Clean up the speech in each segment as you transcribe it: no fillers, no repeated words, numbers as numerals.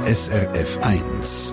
SRF 1.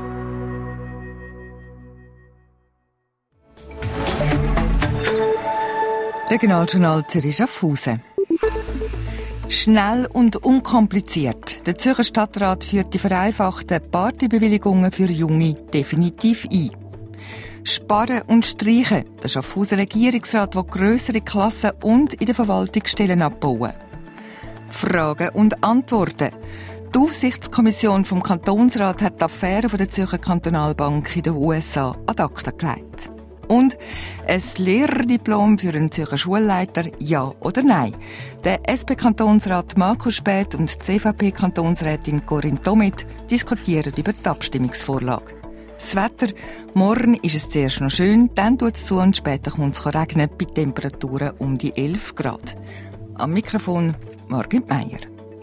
Regionaljournal Zürich-Schaffhausen. Schnell und unkompliziert. Der Zürcher Stadtrat führt die vereinfachten Partybewilligungen für Junge definitiv ein. Sparen und streichen. Der Schaffhauser Regierungsrat will grössere Klassen und in den Verwaltungsstellen abbauen. Fragen und Antworten. Die Aufsichtskommission vom Kantonsrat hat die Affäre der Zürcher Kantonalbank in den USA ad acta gelegt. Und ein Lehrerdiplom für einen Zürcher Schulleiter, ja oder nein? Der SP-Kantonsrat Markus Späth und die CVP-Kantonsrätin Corinne Tomit diskutieren über die Abstimmungsvorlage. Das Wetter, morgen ist es zuerst noch schön, dann tut es zu und später kommt es regnen bei Temperaturen um die 11 Grad. Am Mikrofon Margit Meier.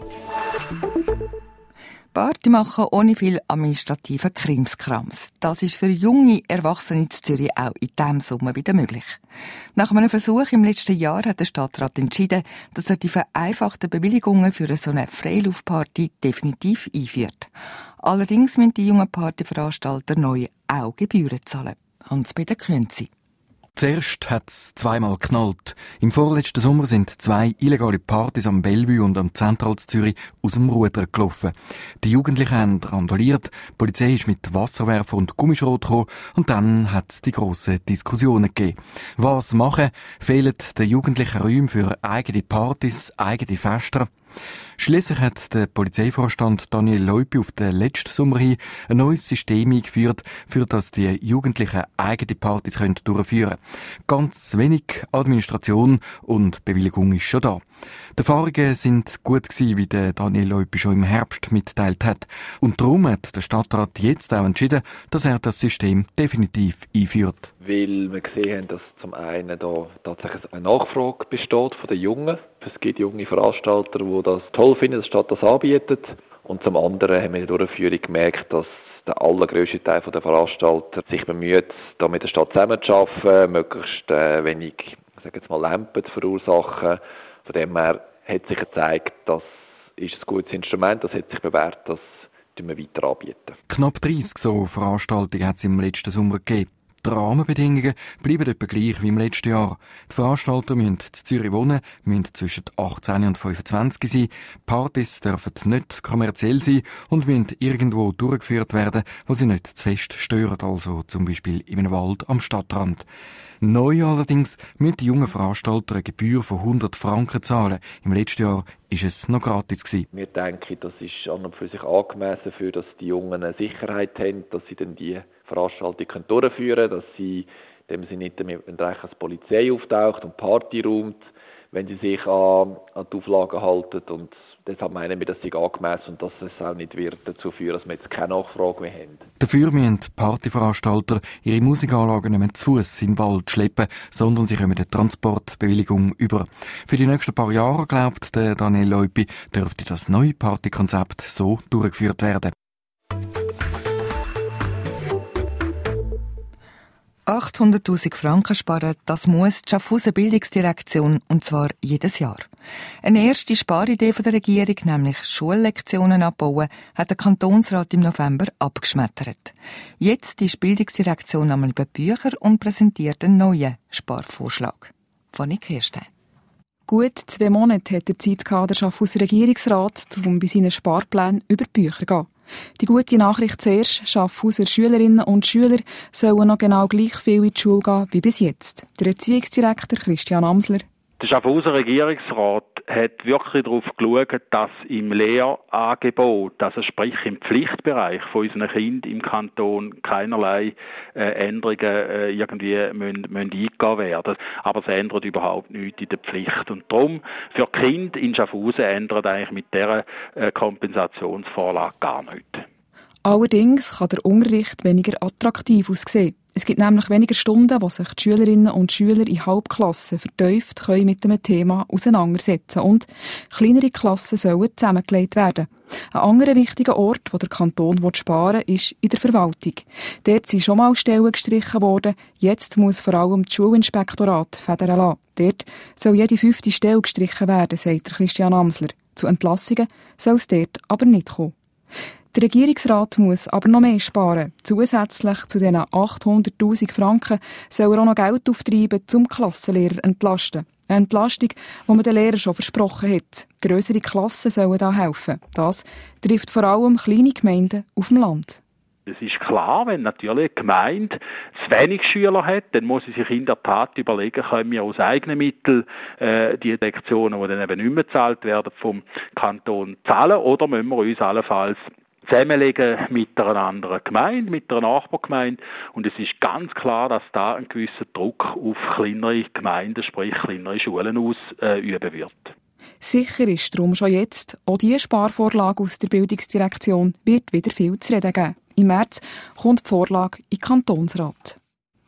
Party machen ohne viel administrativen Krimskrams. Das ist für junge Erwachsene in Zürich auch in diesem Sommer wieder möglich. Nach einem Versuch im letzten Jahr hat der Stadtrat entschieden, dass er die vereinfachten Bewilligungen für so eine Freiluftparty definitiv einführt. Allerdings müssen die jungen Partyveranstalter neu auch Gebühren zahlen. Hans-Peter Künzi. Zuerst hat es zweimal geknallt. Im vorletzten Sommer sind 2 illegale Partys am Bellevue und am Zentral Zürich aus dem Ruder gelaufen. Die Jugendlichen haben randaliert, die Polizei ist mit Wasserwerfer und Gummischrot gekommen und dann hat es die grossen Diskussionen gegeben. Was machen? Fehlen den Jugendlichen Räume für eigene Partys, eigene Fester? Schliesslich hat der Polizeivorstand Daniel Leupi auf den letzten Sommer hin ein neues System eingeführt, für das die Jugendlichen eigene Partys durchführen können. Ganz wenig Administration und Bewilligung ist schon da. Die Erfahrungen sind gut gewesen, wie der Daniel Leupi schon im Herbst mitteilt hat. Und darum hat der Stadtrat jetzt auch entschieden, dass er das System definitiv einführt. Weil wir gesehen haben, dass zum einen da tatsächlich eine Nachfrage besteht von den Jungen. Es gibt junge Veranstalter, die das toll finden, dass die Stadt das anbietet. Und zum anderen haben wir in der Durchführung gemerkt, dass der allergrösste Teil der Veranstalter sich bemüht, da mit der Stadt zusammenzuarbeiten, möglichst wenig, ich sage jetzt mal, Lampen zu verursachen. Von dem her hat sich gezeigt, das ist ein gutes Instrument, das hat sich bewährt, das wir weiter anbieten. Knapp 30 so Veranstaltungen hat es im letzten Sommer gegeben. Die Rahmenbedingungen bleiben etwa gleich wie im letzten Jahr. Die Veranstalter müssen in Zürich wohnen, müssen zwischen 18 und 25 sein. Partys dürfen nicht kommerziell sein und müssen irgendwo durchgeführt werden, wo sie nicht zu fest stören, also zum Beispiel in einem Wald am Stadtrand. Neu allerdings müssen die jungen Veranstalter eine Gebühr von 100 Franken zahlen. Im letzten Jahr war es noch gratis gewesen. Wir denken, das ist an und für sich angemessen, für dass die Jungen eine Sicherheit haben, dass sie dann die Veranstaltung durchführen können, dass sie dem sie nicht damit, wenn die Polizei auftaucht und Party räumt, wenn sie sich an die Auflagen halten. Und deshalb meinen wir, dass sie angemessen und dass es auch nicht wird dazu führen, dass wir jetzt keine Nachfrage mehr haben. Dafür müssen die Partyveranstalter ihre Musikanlagen nicht mehr zu Fuss in den Wald schleppen, sondern sie kommen eine Transportbewilligung über. Für die nächsten paar Jahre, glaubt der Daniel Leupi, dürfte das neue Partykonzept so durchgeführt werden. 800'000 Franken sparen, das muss die Schaffhauser Bildungsdirektion, und zwar jedes Jahr. Eine erste Sparidee der Regierung, nämlich Schullektionen abbauen, hat der Kantonsrat im November abgeschmettert. Jetzt ist die Bildungsdirektion einmal über Bücher und präsentiert einen neuen Sparvorschlag. Fanny Kirstein. Gut 2 Monate hat der Zeit gehabt, der Schaffhauser Regierungsrat, um bei seinen Sparplänen über die Bücher zu gehen. Die gute Nachricht zuerst: Schaffhauser Schülerinnen und Schüler sollen noch genau gleich viel in die Schule gehen wie bis jetzt. Der Erziehungsdirektor Christian Amsler. Der Schaffhauser Regierungsrat hat wirklich darauf geschaut, dass im Lehrangebot, also sprich im Pflichtbereich von unseren Kindern im Kanton, keinerlei Änderungen irgendwie müssen eingegangen werden. Aber es ändert überhaupt nichts in der Pflicht. Und darum, für die Kinder in Schaffhausen ändert eigentlich mit dieser Kompensationsvorlage gar nichts. Allerdings kann der Unterricht weniger attraktiv aussehen. Es gibt nämlich weniger Stunden, wo sich die Schülerinnen und Schüler in Halbklassen vertieft mit einem Thema auseinandersetzen können. Und kleinere Klassen sollen zusammengelegt werden. Ein anderer wichtiger Ort, wo der Kanton sparen will, ist in der Verwaltung. Dort sind schon mal Stellen gestrichen worden. Jetzt muss vor allem das Schulinspektorat federn lassen. Dort soll jede 5. Stelle gestrichen werden, sagt Christian Amsler. Zu Entlassungen soll es dort aber nicht kommen. Der Regierungsrat muss aber noch mehr sparen. Zusätzlich zu diesen 800'000 Franken soll er auch noch Geld auftreiben, um Klassenlehrer zu entlasten. Eine Entlastung, die man den Lehrern schon versprochen hat. Grössere Klassen sollen da helfen. Das trifft vor allem kleine Gemeinden auf dem Land. Es ist klar, wenn natürlich eine Gemeinde zu wenig Schüler hat, dann muss sie sich in der Tat überlegen, können wir aus eigenen Mitteln die Lektionen, die dann eben nicht mehr gezahlt werden, vom Kanton zahlen, oder müssen wir uns allenfalls zusammenlegen mit einer anderen Gemeinde, mit einer Nachbargemeinde. Und es ist ganz klar, dass da ein gewisser Druck auf kleinere Gemeinden, sprich kleinere Schulen ausüben wird. Sicher ist darum schon jetzt, auch diese Sparvorlage aus der Bildungsdirektion wird wieder viel zu reden geben. Im März kommt die Vorlage in den Kantonsrat.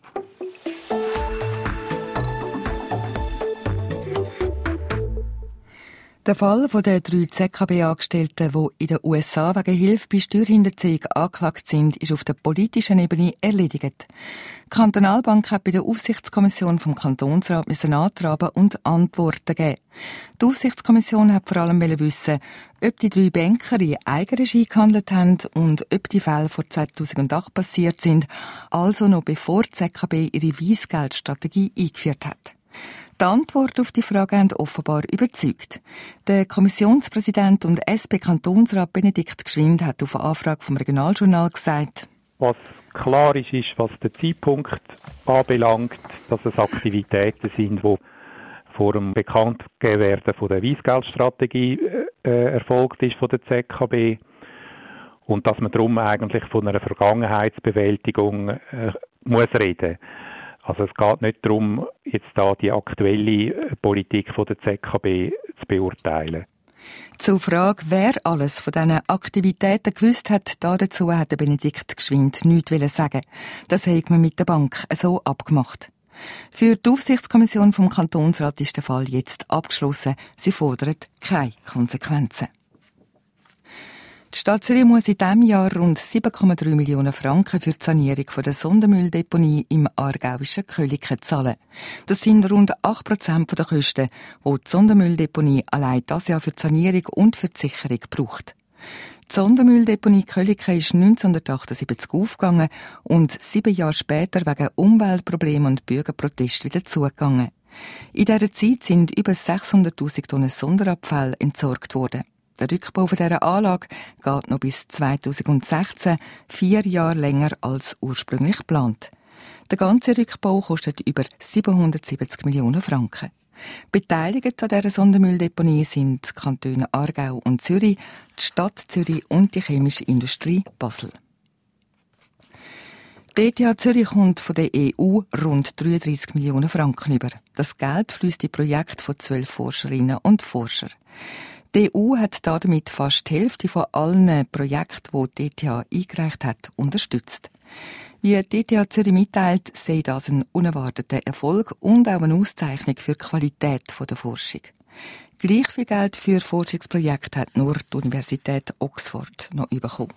Der Fall der 3 ZKB-Angestellten, die in den USA wegen Hilfe bei Steuerhinterziehung angeklagt sind, ist auf der politischen Ebene erledigt. Die Kantonalbank hat bei der Aufsichtskommission vom Kantonsrat antraben und Antworten geben. Die Aufsichtskommission hat vor allem wissen, ob die 3 Banker in Eigenregie gehandelt haben und ob die Fälle vor 2008 passiert sind, also noch bevor die ZKB ihre Weissgeldstrategie eingeführt hat. Die Antwort auf die Frage haben offenbar überzeugt. Der Kommissionspräsident und SP-Kantonsrat Benedikt Gschwind hat auf eine Anfrage vom Regionaljournal gesagt: Was klar ist, was den Zeitpunkt anbelangt, dass es Aktivitäten sind, die vor dem Bekanntwerden von der Weissgeldstrategie erfolgt ist von der ZKB und dass man darum eigentlich von einer Vergangenheitsbewältigung muss reden. Also es geht nicht darum, jetzt da die aktuelle Politik von der ZKB zu beurteilen. Zur Frage, wer alles von diesen Aktivitäten gewusst hat, dazu hat der Benedikt Gschwind nichts sagen. Das hat man mit der Bank so abgemacht. Für die Aufsichtskommission vom Kantonsrat ist der Fall jetzt abgeschlossen. Sie fordert keine Konsequenzen. Die Stadt Zürich muss in diesem Jahr rund 7,3 Millionen Franken für die Sanierung der Sondermülldeponie im aargauischen Köliken zahlen. Das sind rund 8% der Kosten, die die Sondermülldeponie allein dieses Jahr für die Sanierung und für die Sicherung braucht. Die Sondermülldeponie Köliken ist 1978 aufgegangen und 7 Jahre später wegen Umweltproblemen und Bürgerprotest wieder zugegangen. In dieser Zeit sind über 600'000 Tonnen Sonderabfall entsorgt worden. Der Rückbau dieser Anlage geht noch bis 2016, 4 Jahre länger als ursprünglich geplant. Der ganze Rückbau kostet über 770 Millionen Franken. Beteiligt an dieser Sondermülldeponie sind die Kantone Aargau und Zürich, die Stadt Zürich und die chemische Industrie Basel. Die ETH Zürich kommt von der EU rund 33 Millionen Franken über. Das Geld fließt in Projekte von 12 Forscherinnen und Forschern. Die EU hat damit fast die Hälfte von allen Projekten, die die ETH eingereicht hat, unterstützt. Wie die ETH Zürich mitteilt, sei das ein unerwarteter Erfolg und auch eine Auszeichnung für die Qualität der Forschung. Gleich viel Geld für Forschungsprojekte hat nur die Universität Oxford noch bekommen.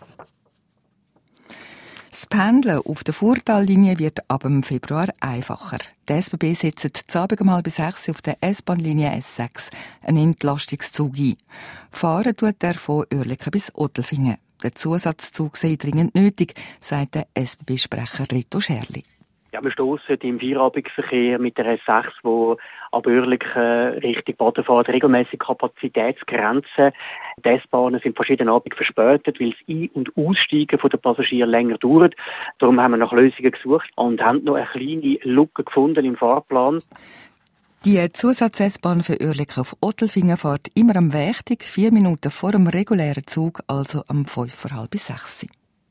Das Pendeln auf der Furtallinie wird ab dem Februar einfacher. Die SBB setzt das Abend mal bis 6 Uhr auf der S-Bahn-Linie S6 einen Entlastungszug ein. Fahren tut er von Oerlikon bis Odelfingen. Der Zusatzzug sei dringend nötig, sagt der SBB-Sprecher Reto Scherli. Ja, wir stossen im Feierabendverkehr mit der S6, wo ab Oerlikon Richtung Baden fährt, regelmäßig Kapazitätsgrenzen. Die S-Bahnen sind verschiedene Abende verspätet, weil das Ein- und Aussteigen der Passagiere länger dauert. Darum haben wir nach Lösungen gesucht und haben noch eine kleine Lücke gefunden im Fahrplan. Die Zusatz-S-Bahn für Oerlikon auf Odelfingen fährt immer am Wächtig, 4 Minuten vor dem regulären Zug, also am 5:30.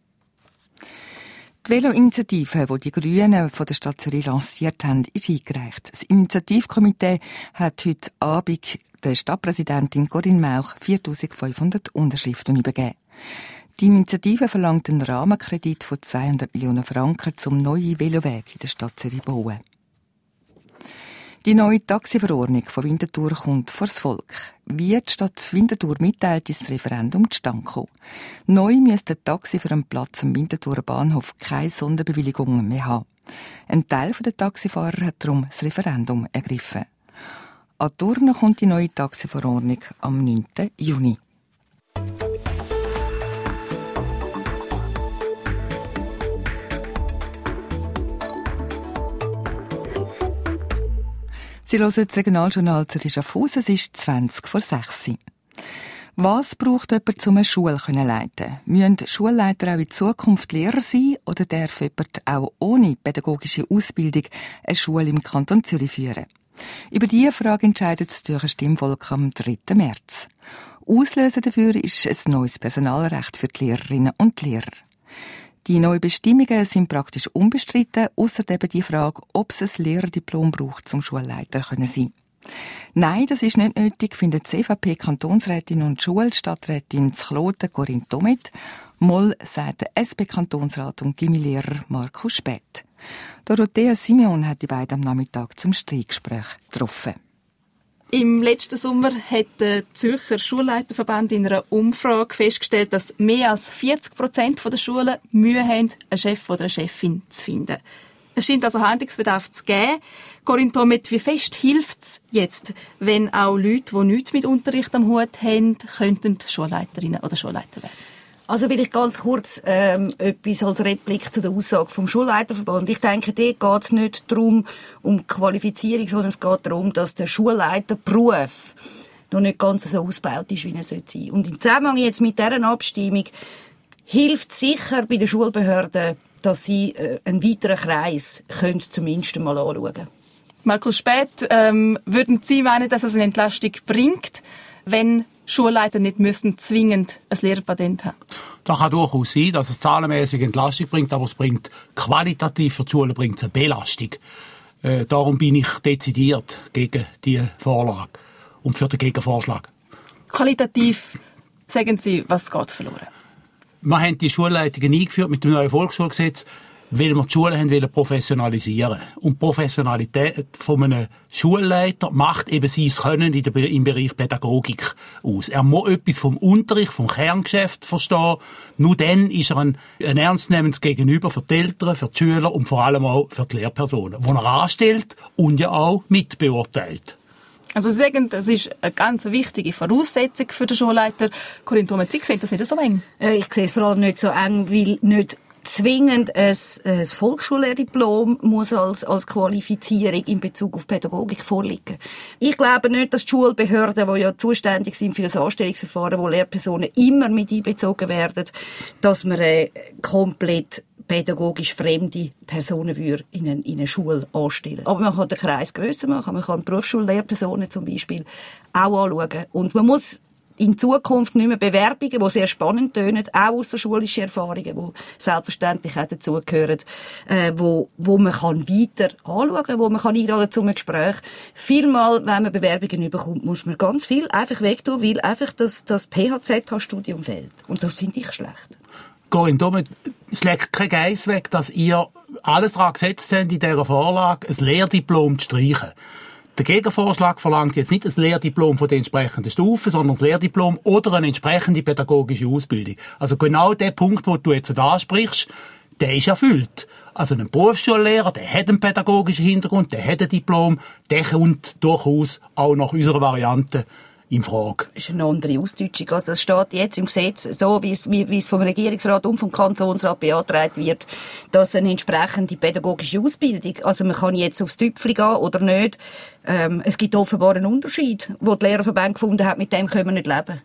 Die Velo-Initiative, die die Grünen von der Stadt Zürich lanciert haben, ist eingereicht. Das Initiativkomitee hat heute Abend der Stadtpräsidentin Corinne Mauch 4'500 Unterschriften übergeben. Die Initiative verlangt einen Rahmenkredit von 200 Millionen Franken zum neuen Veloweg in der Stadt Zürich bauen. Die neue Taxiverordnung von Winterthur kommt vors Volk. Wie die Stadt Winterthur mitteilt, ist das Referendum zustande gekommen. Neu müsste ein Taxi für einen Platz am Winterthurer Bahnhof keine Sonderbewilligung mehr haben. Ein Teil der Taxifahrer hat darum das Referendum ergriffen. An die Urne kommt die neue Taxiverordnung am 9. Juni. Sie hören das Regionaljournal Zürich Schaffhausen, es ist 20:06. Was braucht jemand, um eine Schule zu leiten? Müssen Schulleiter auch in Zukunft Lehrer sein oder darf jemand auch ohne pädagogische Ausbildung eine Schule im Kanton Zürich führen? Über diese Frage entscheidet das Zürcher Stimmvolk am 3. März. Auslöser dafür ist ein neues Personalrecht für die Lehrerinnen und Lehrer. Die neuen Bestimmungen sind praktisch unbestritten, ausser eben die Frage, ob es ein Lehrerdiplom braucht, zum Schulleiter sein zu können. Nein, das ist nicht nötig, findet die CVP-Kantonsrätin und Schulstadträtin zu Kloten, Corinne Domet. Moll sagt der SP-Kantonsrat und Gymnasiallehrer Markus Späth. Dorothea Simeon hat die beiden am Nachmittag zum Streitgespräch getroffen. Im letzten Sommer hat der Zürcher Schulleiterverband in einer Umfrage festgestellt, dass mehr als 40% der Schulen Mühe haben, einen Chef oder eine Chefin zu finden. Es scheint also Handlungsbedarf zu geben. Corinne Domet, wie fest hilft es jetzt, wenn auch Leute, die nichts mit Unterricht am Hut haben, könnten Schulleiterinnen oder Schulleiter werden? Also vielleicht ganz kurz etwas als Replik zu der Aussage vom Schulleiterverband. Ich denke, dort geht es nicht darum, um Qualifizierung, sondern es geht darum, dass der Schulleiterberuf noch nicht ganz so ausgebaut ist, wie er sein sollte. Und im Zusammenhang jetzt mit dieser Abstimmung hilft sicher bei den Schulbehörden, dass sie einen weiteren Kreis können zumindest mal anschauen können. Markus Späth, würden Sie meinen, dass es eine Entlastung bringt, wenn Schulleiter nicht müssen zwingend ein Lehrerpatent haben? Das kann durchaus sein, dass es zahlenmäßig Entlastung bringt, aber es bringt qualitativ für die Schule bringt es eine Belastung. Darum bin ich dezidiert gegen diese Vorlage und für den Gegenvorschlag. Qualitativ, sagen Sie, was geht verloren? Wir haben die Schulleitungen eingeführt mit dem neuen Volksschulgesetz, weil wir die Schulen wollen professionalisieren. Und die Professionalität von einem Schulleiter macht eben sein Können im Bereich Pädagogik aus. Er muss etwas vom Unterricht, vom Kerngeschäft verstehen. Nur dann ist er ein ernstzunehmendes Gegenüber für die Eltern, für die Schüler und vor allem auch für die Lehrpersonen, die er anstellt und ja auch mitbeurteilt. Also Sie sagen, das ist eine ganz wichtige Voraussetzung für den Schulleiter. Corinne Domet, Sie sehen das nicht so eng? Ich sehe es vor allem nicht so eng, weil nicht zwingend ein Volksschullehrdiplom muss als Qualifizierung in Bezug auf Pädagogik vorliegen. Ich glaube nicht, dass die Schulbehörden, die ja zuständig sind für das Anstellungsverfahren, wo Lehrpersonen immer mit einbezogen werden, dass man komplett pädagogisch fremde Personen in eine Schule anstellen. Aber man kann den Kreis grösser machen, man kann Berufsschullehrpersonen zum Beispiel auch anschauen. Und man muss in Zukunft nicht mehr Bewerbungen, die sehr spannend tönen, auch außerschulische Erfahrungen, die selbstverständlich auch dazugehören, wo man kann weiter anschauen kann, wo man kann einladen zu einem Gespräch. Vielmal, wenn man Bewerbungen bekommt, muss man ganz viel einfach wegtun, weil einfach das PHZH-Studium fehlt. Und das finde ich schlecht. Corinne Domet, schlägt kein Geiss weg, dass ihr alles daran gesetzt habt, in dieser Vorlage ein Lehrdiplom zu streichen. Der Gegenvorschlag verlangt jetzt nicht ein Lehrdiplom von der entsprechenden Stufe, sondern ein Lehrdiplom oder eine entsprechende pädagogische Ausbildung. Also genau der Punkt, den du jetzt ansprichst, der ist erfüllt. Also ein Berufsschullehrer, der hat einen pädagogischen Hintergrund, der hat ein Diplom, der kommt durchaus auch nach unserer Variante in Frage. Das ist eine andere Ausdeutschung. Also das steht jetzt im Gesetz, so wie es vom Regierungsrat und vom Kantonsrat beantragt wird, dass eine entsprechende pädagogische Ausbildung, also man kann jetzt aufs Tüpfli gehen oder nicht. Es gibt offenbar einen Unterschied, den die Lehrerverband gefunden hat, mit dem können wir nicht leben.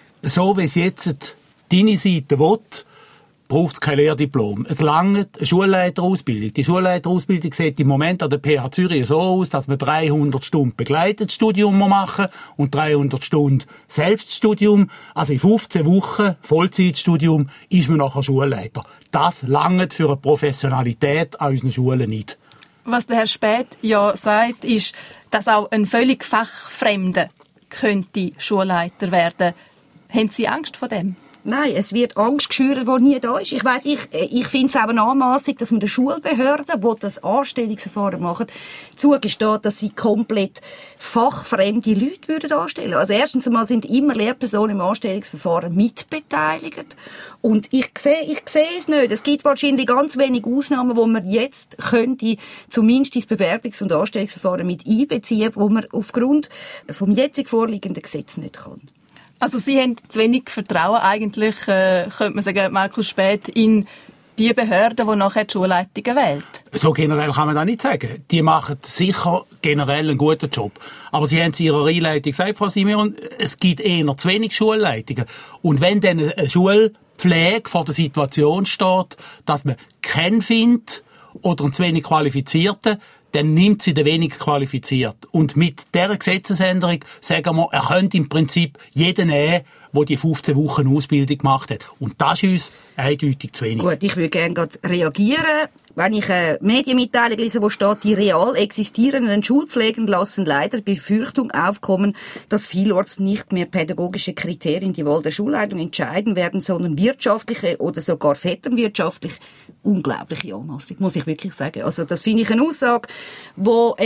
So wie es jetzt deine Seite will, braucht es kein Lehrdiplom. Es langt eine Schulleiterausbildung. Die Schulleiterausbildung sieht im Moment an der PH Zürich so aus, dass man 300 Stunden begleitetes Studium machen und 300 Stunden Selbststudium. Also in 15 Wochen Vollzeitstudium ist man nachher Schulleiter. Das langt für eine Professionalität an unseren Schulen nicht. Was der Herr Späth ja sagt, ist, dass auch ein völlig Fachfremder könnte Schulleiter werden. Haben Sie Angst vor dem? Nein, es wird Angst geschürt, die nie da ist. Ich weiss, ich finde es auch eine Anmassung, dass man den Schulbehörden, die das Anstellungsverfahren machen, zugesteht, dass sie komplett fachfremde Leute würden anstellen. Also erstens einmal sind immer Lehrpersonen im Anstellungsverfahren mitbeteiligt. Und ich sehe es nicht. Es gibt wahrscheinlich ganz wenige Ausnahmen, wo man jetzt könnte zumindest ins Bewerbungs- und Anstellungsverfahren mit einbeziehen, wo man aufgrund vom jetzig vorliegenden Gesetz nicht kann. Also Sie haben zu wenig Vertrauen eigentlich, könnte man sagen, Markus Späth, in die Behörde, die nachher die Schulleitungen wählt? So generell kann man das nicht sagen. Die machen sicher generell einen guten Job. Aber Sie haben es in Ihrer Einleitung gesagt, Frau Simeon, es gibt eher zu wenig Schulleitungen. Und wenn dann eine Schulpflege vor der Situation steht, dass man keinen findet oder einen zu wenig Qualifizierten, dann nimmt sie den weniger qualifiziert. Und mit dieser Gesetzesänderung sagen wir, er könnte im Prinzip jeden nehmen, der die 15 Wochen Ausbildung gemacht hat. Und das ist uns eindeutig zu wenig. Gut, ich würde gerne gerade reagieren. Wenn ich eine Medienmitteilung lese, wo steht, die real existierenden Schulpflegen lassen leider die Befürchtung aufkommen, dass vielorts nicht mehr pädagogische Kriterien die Wahl der Schulleitung entscheiden werden, sondern wirtschaftliche oder sogar vetternwirtschaftlich. Unglaubliche Anmassung, muss ich wirklich sagen. Also das finde ich eine Aussage, wo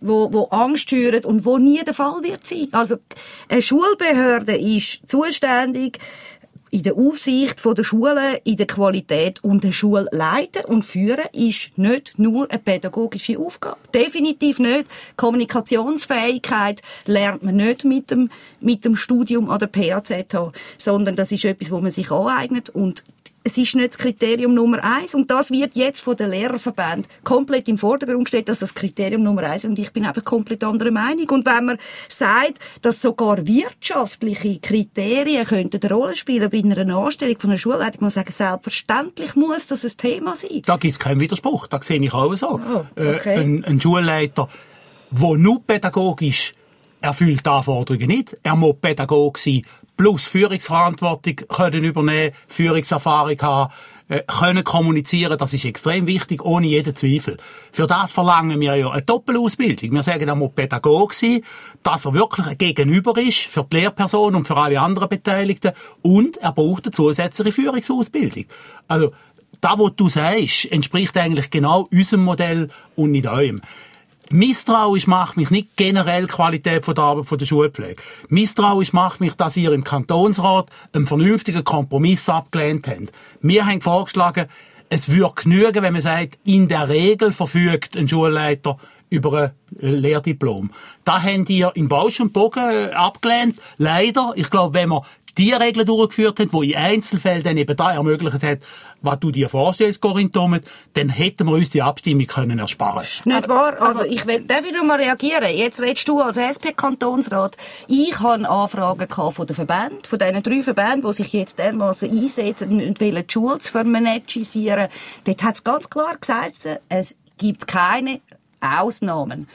Angst schürt und wo nie der Fall wird sein. Also eine Schulbehörde ist zuständig in der Aufsicht der Schulen, in der Qualität, und der Schule leiten und führen ist nicht nur eine pädagogische Aufgabe. Definitiv nicht. Kommunikationsfähigkeit lernt man nicht mit dem Studium an der PHZH, sondern das ist etwas, wo man sich aneignet, und es ist nicht das Kriterium Nummer 1. Und das wird jetzt von den Lehrerverbänden komplett im Vordergrund gestellt, dass das Kriterium Nummer 1 ist. Und ich bin einfach komplett anderer Meinung. Und wenn man sagt, dass sogar wirtschaftliche Kriterien könnten eine Rolle spielen bei einer Anstellung von einer Schulleitung, muss man sagen, selbstverständlich muss das ein Thema sein. Da gibt es keinen Widerspruch. Das sehe ich auch so. Oh, okay. Ein Schulleiter, der nur pädagogisch erfüllt die Anforderungen nicht. Er muss Pädagoge sein, plus Führungsverantwortung können übernehmen, Führungserfahrung haben, können kommunizieren, das ist extrem wichtig, ohne jeden Zweifel. Für das verlangen wir ja eine Doppelausbildung. Wir sagen, er muss Pädagoge sein, dass er wirklich ein Gegenüber ist für die Lehrperson und für alle anderen Beteiligten, und er braucht eine zusätzliche Führungsausbildung. Also, das, was du sagst, entspricht eigentlich genau unserem Modell und nicht eurem. Misstrauisch macht mich nicht generell die Qualität der Arbeit der Schulpflege. Misstrauisch macht mich, dass ihr im Kantonsrat einen vernünftigen Kompromiss abgelehnt habt. Wir haben vorgeschlagen, es würde genügen, wenn man sagt, in der Regel verfügt ein Schulleiter über ein Lehrdiplom. Da habt ihr in Bausch und Bogen abgelehnt. Leider, ich glaube, wenn man die Regeln durchgeführt hat, die in Einzelfällen dann eben da ermöglicht hat, was du dir vorstellst, Corinne Thomet, dann hätten wir uns die Abstimmung können ersparen. Nicht wahr? Also darf ich noch mal reagieren? Jetzt redest du als SP-Kantonsrat. Ich habe Anfragen von den Verbänden, von diesen 3 Verbänden, die sich jetzt dermassen einsetzen und wollen die Schule zu vermonetisieren. Dort hat es ganz klar gesagt, es gibt keine Ausnahmen.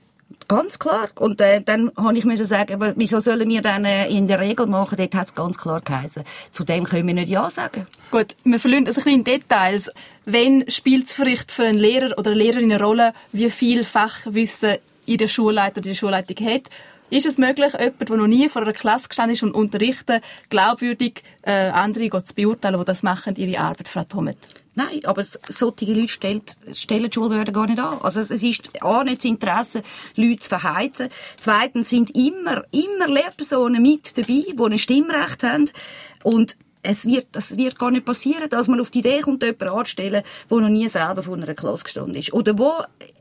Ganz klar. Und dann habe ich müssen sagen, aber wieso sollen wir dann in der Regel machen? Dort hat es ganz klar geheißen. Zu dem können wir nicht Ja sagen. Gut, wir verlieren uns ein bisschen in Details. Wenn spielt es vielleicht für einen Lehrer oder eine Lehrerin eine Rolle, wie viel Fachwissen in der Schulleiter oder die Schulleitung hat? Ist es möglich, jemand, der noch nie vor einer Klasse gestanden ist und unterrichtet, glaubwürdig andere zu beurteilen, die das machen, ihre Arbeit, Frau Thomet? Nein, aber solche Leute stellen die Schulbehörden gar nicht an. Also es ist nicht das Interesse, Leute zu verheizen. Zweitens sind immer Lehrpersonen mit dabei, die ein Stimmrecht haben. Und das wird gar nicht passieren, dass man auf die Idee kommt, jemanden anzustellen, der noch nie selber vor einer Klasse gestanden ist. Oder wo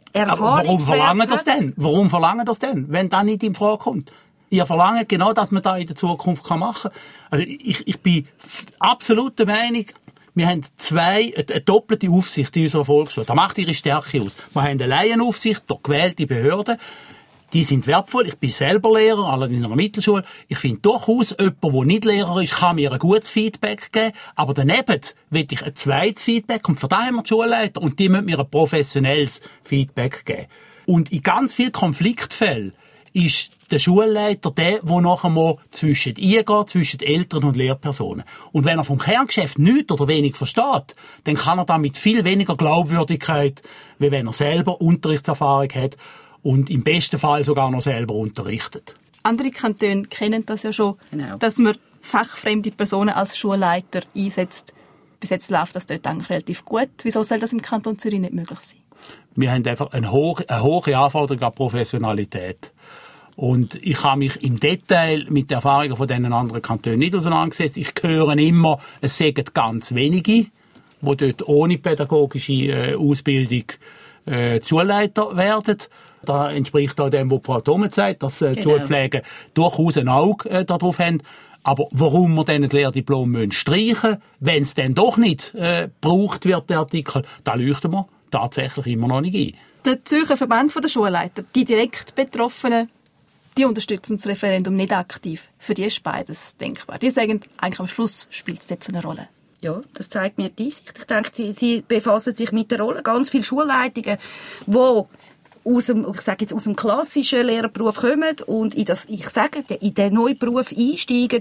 warum verlangen das denn? Warum verlangen das denn, wenn das nicht in Frage kommt? Ihr verlangt genau, dass man das in der Zukunft machen kann. Also ich bin absolut der Meinung, wir haben eine doppelte Aufsicht in unserer Volksschule. Das macht ihre Stärke aus. Wir haben eine Laienaufsicht durch gewählte Behörden. Die sind wertvoll. Ich bin selber Lehrer, allerdings in einer Mittelschule. Ich finde durchaus, jemand, der nicht Lehrer ist, kann mir ein gutes Feedback geben. Aber daneben will ich ein zweites Feedback. Und für das haben wir die Schulleiter. Und die müssen mir ein professionelles Feedback geben. Und in ganz vielen Konfliktfällen ist der Schulleiter der nachher mal zwischen Eltern und Lehrpersonen. Und wenn er vom Kerngeschäft nichts oder wenig versteht, dann kann er da mit viel weniger Glaubwürdigkeit, wie wenn er selber Unterrichtserfahrung hat und im besten Fall sogar noch selber unterrichtet. Andere Kantone kennen das ja schon, genau, dass man fachfremde Personen als Schulleiter einsetzt. Bis jetzt läuft das dort eigentlich relativ gut. Wieso soll das im Kanton Zürich nicht möglich sein? Wir haben einfach eine hohe Anforderung an Professionalität. Und ich habe mich im Detail mit den Erfahrungen von diesen anderen Kantonen nicht auseinandergesetzt. Ich höre immer, es seien ganz wenige, die dort ohne pädagogische Ausbildung Schulleiter werden. Da entspricht auch dem, was Frau Thomet sagt, dass die Schulpflege durchaus ein Auge darauf haben. Aber warum wir dann das Lehrdiplom streichen müssen, wenn es dann doch nicht gebraucht wird, der Artikel, da leuchten wir. tatsächlich immer noch nicht ein. Der Zürcher Verband der Schulleiter, die direkt Betroffenen, die unterstützen das Referendum nicht aktiv. Für die ist beides denkbar. Die sagen, eigentlich am Schluss spielt es jetzt eine Rolle. Ja, das zeigt mir die Sicht. Ich denke, sie befassen sich mit der Rolle. Ganz viele Schulleitungen, die aus dem klassischen Lehrerberuf kommen und in den neuen Beruf einsteigen,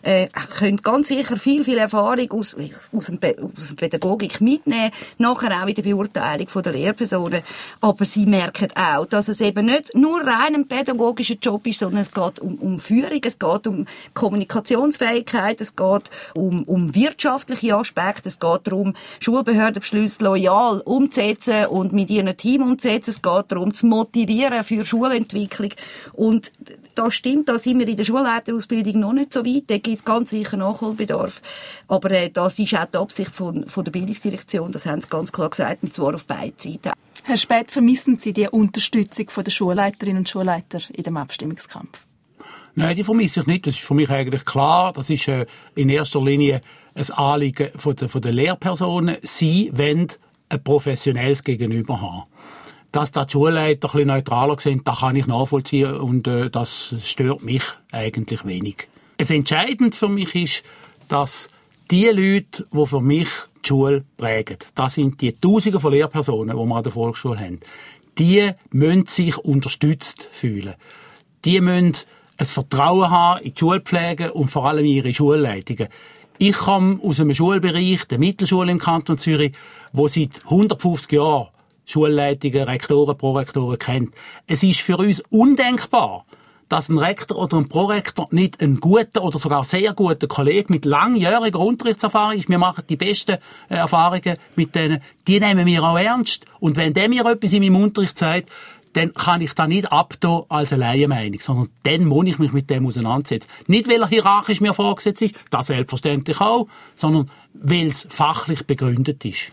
können ganz sicher viel Erfahrung aus der Pädagogik mitnehmen, nachher auch in der Beurteilung der Lehrpersonen. Aber sie merken auch, dass es eben nicht nur rein ein pädagogischer Job ist, sondern es geht um Führung, es geht um Kommunikationsfähigkeit, es geht um wirtschaftliche Aspekte, es geht darum, Schulbehördenbeschlüsse loyal umzusetzen und mit ihrem Team umzusetzen, es geht darum, zu motivieren für Schulentwicklung. Und da stimmt, da sind wir in der Schulleiterausbildung noch nicht so weit. Da gibt es ganz sicher Nachholbedarf. Aber das ist auch die Absicht von der Bildungsdirektion. Das haben sie ganz klar gesagt, und zwar auf beiden Seiten. Herr Späth, vermissen Sie die Unterstützung der Schulleiterinnen und Schulleiter in dem Abstimmungskampf? Nein, die vermisse ich nicht. Das ist für mich eigentlich klar. Das ist in erster Linie ein Anliegen von der Lehrpersonen. Sie wollen ein professionelles Gegenüber haben. Dass da die Schulleiter ein bisschen neutraler sind, das kann ich nachvollziehen und das stört mich eigentlich wenig. Es entscheidend für mich ist, dass die Leute, die für mich die Schule prägen, das sind die Tausende von Lehrpersonen, die wir an der Volksschule haben, die müssen sich unterstützt fühlen. Die müssen ein Vertrauen haben in die Schulpflege und vor allem in ihre Schulleitungen. Ich komme aus einem Schulbereich, der Mittelschule im Kanton Zürich, wo seit 150 Jahren Schulleitungen, Rektoren, Prorektoren kennt. Es ist für uns undenkbar, dass ein Rektor oder ein Prorektor nicht ein guter oder sogar sehr guter Kollege mit langjähriger Unterrichtserfahrung ist. Wir machen die besten Erfahrungen mit denen. Die nehmen wir auch ernst. Und wenn der mir etwas in meinem Unterricht sagt, dann kann ich da nicht abtun als eine Laienmeinung, sondern dann muss ich mich mit dem auseinandersetzen. Nicht, weil er hierarchisch mir vorgesetzt ist, das selbstverständlich auch, sondern weil es fachlich begründet ist.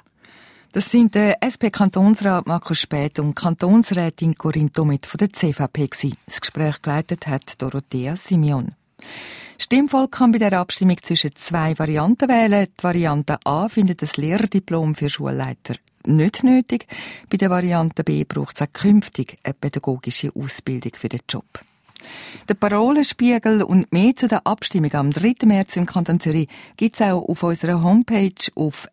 Das sind der SP-Kantonsrat Markus Späth und Kantonsrätin Corinne Domit von der CVP gewesen. Das Gespräch geleitet hat Dorothea Simeon. Stimmvolk kann bei der Abstimmung zwischen zwei Varianten wählen. Die Variante A findet das Lehrerdiplom für Schulleiter nicht nötig. Bei der Variante B braucht es auch künftig eine pädagogische Ausbildung für den Job. Der Parolenspiegel und mehr zu der Abstimmung am 3. März im Kanton Zürich gibt's auch auf unserer Homepage auf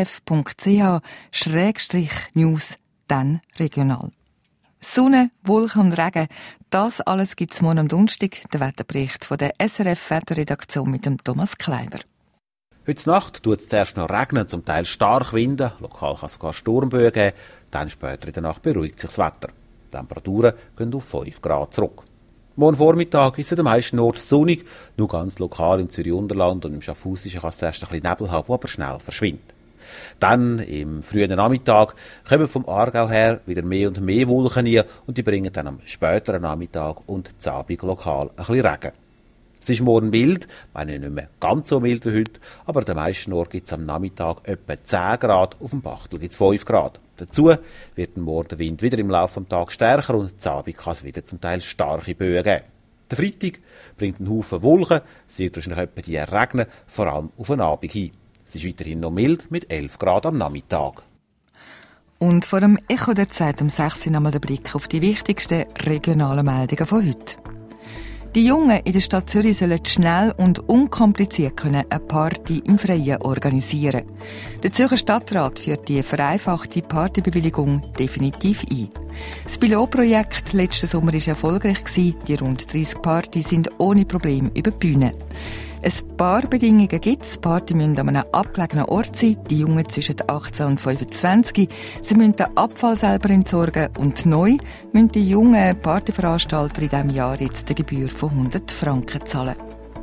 srf.ch/news, dann regional. Sonne, Wolken und Regen, das alles gibt's morgen am Donnerstag, der Wetterbericht von der SRF-Wetterredaktion mit dem Thomas Kleiber. Heute Nacht tut es zuerst noch regnen, zum Teil stark winden, lokal kann es sogar Sturmböen geben, dann später in der Nacht beruhigt sich das Wetter. Die Temperaturen gehen auf 5 Grad zurück. Morgen Vormittag ist es am meisten Ort sonnig, nur ganz lokal im Zürich-Unterland und im Schaffhausischen kann es erst ein bisschen Nebel haben, der aber schnell verschwindet. Dann, im frühen Nachmittag, kommen vom Aargau her wieder mehr und mehr Wolken rein und die bringen dann am späteren Nachmittag und am Abend lokal ein bisschen Regen. Es ist morgen mild, meine nicht mehr ganz so mild wie heute, aber an den meisten Orten gibt es am Nachmittag etwa 10 Grad, auf dem Bachtel gibt es 5 Grad. Dazu wird morgen der Wind wieder im Laufe des Tages stärker und am Abend kann es wieder zum Teil starke Böen geben. Der Freitag bringt einen Haufen Wolken, es wird wahrscheinlich etwa die regnen, vor allem auf den Abend hin. Es ist weiterhin noch mild mit 11 Grad am Nachmittag. Und vor dem Echo der Zeit um 6 Uhr nochmal der Blick auf die wichtigsten regionalen Meldungen von heute. Die Jungen in der Stadt Zürich sollen schnell und unkompliziert eine Party im Freien organisieren. Der Zürcher Stadtrat führt die vereinfachte Partybewilligung definitiv ein. Das Pilotprojekt letzten Sommer war erfolgreich. Die rund 30 Partys sind ohne Probleme über die Bühne. Ein paar Bedingungen gibt es. Party müssen an einem abgelegenen Ort sein, die Jungen zwischen 18 und 25. Sie müssen den Abfall selber entsorgen und neu müssen die jungen Partyveranstalter in diesem Jahr jetzt die Gebühr von 100 Franken zahlen.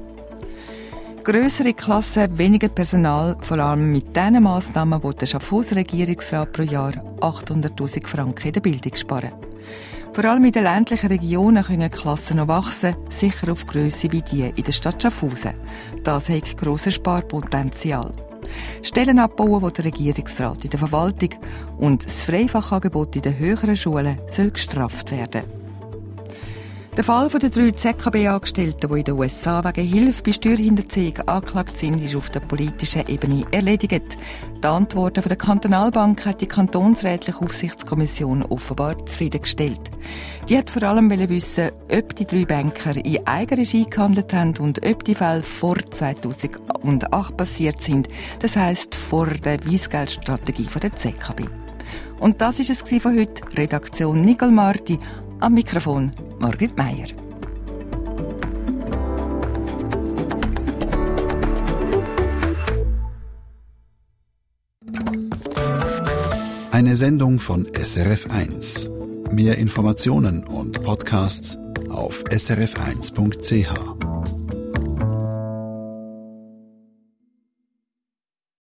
Grössere Klassen, weniger Personal, vor allem mit diesen Massnahmen will der Schaffhauser Regierungsrat pro Jahr 800'000 Franken in der Bildung sparen. Vor allem in den ländlichen Regionen können Klassen noch wachsen, sicher auf Grösse wie die in der Stadt Schaffhausen. Das hat grosses Sparpotenzial. Stellen abbauen will der Regierungsrat in der Verwaltung und das Freifachangebot in den höheren Schulen soll gestrafft werden. Der Fall der 3 ZKB-Angestellten, die in den USA wegen Hilfe bei Steuerhinterziehung angeklagt sind, ist auf der politischen Ebene erledigt. Die Antworten der Kantonalbank hat die kantonsrätliche Aufsichtskommission offenbar zufriedengestellt. Die hat vor allem wissen, ob die 3 Banker in Eigenregie gehandelt haben und ob die Fälle vor 2008 passiert sind. Das heisst, vor der Weissgeldstrategie der ZKB. Und das war es von heute. Redaktion Nicole Marti. Am Mikrofon Margrit Meier. Eine Sendung von SRF1. Mehr Informationen und Podcasts auf srf1.ch.